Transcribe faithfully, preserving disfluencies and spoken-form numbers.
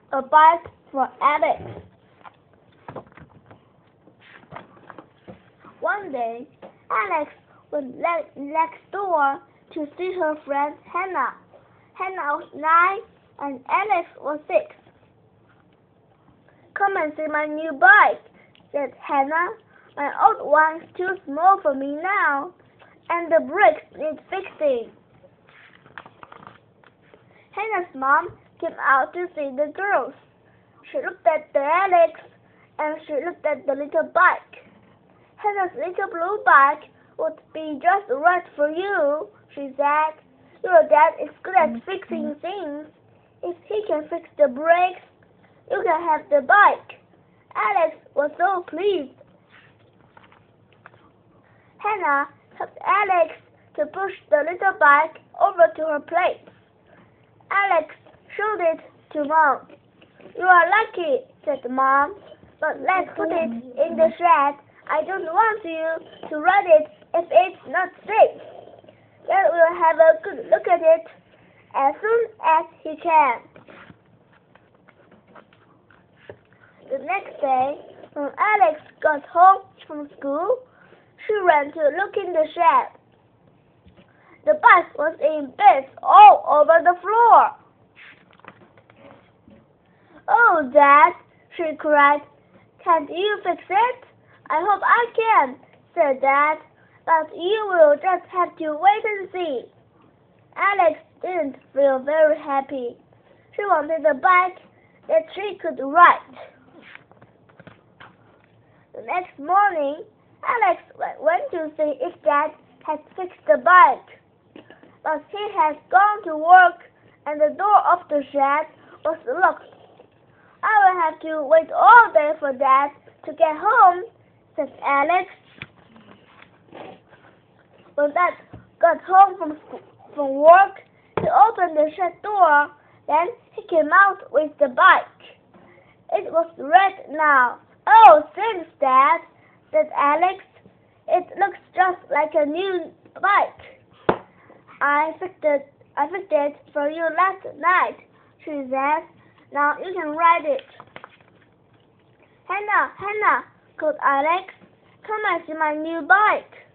a bike for Alex. One day, Alex went ne next door to see her friend Hannah. Hannah was nine and Alex was six. "Come and see my new bike," said Hannah. "My old one is too small for me now, and the brakes need fixing." Hannah's mom came out to see the girls. She looked at the Alex and she looked at the little bike. "Hannah's little blue bike would be just right for you," she said. "Your dad is good at fixing things. If he can fix the brakes, you can have the bike." Alex was so pleased. Hannah helped Alex to push the little bike over to her place. Alex showed it to Mom. "You are lucky," said Mom, "but let's put it in the shed. I don't want you to ride it if it's not safe." Dad will have a good look at it as soon as he can. The next day, when Alex got home from school, she ran to look in the shed. The bike was in bits all over the floor. "Oh, Dad," she cried, "can't you fix it?" "I hope I can," said Dad, "but you will just have to wait and see." Alex didn't feel very happy. She wanted a bike that she could ride. The next morning, Alex went to see if Dad had fixed the bike, but he had gone to work and the door of the shed was locked. "I will have to wait all day for Dad to get home," said Alex. When Dad got home from school, from work, he opened the shed door. Then he came out with the bike. It was red now. "Oh, thanks, Dad," said Alex. "It looks just like a new bike. I fixed it, I fixed it for you last night," she said. "Now you can ride it." "Hannah, Hannah," called Alex, "come and see my new bike."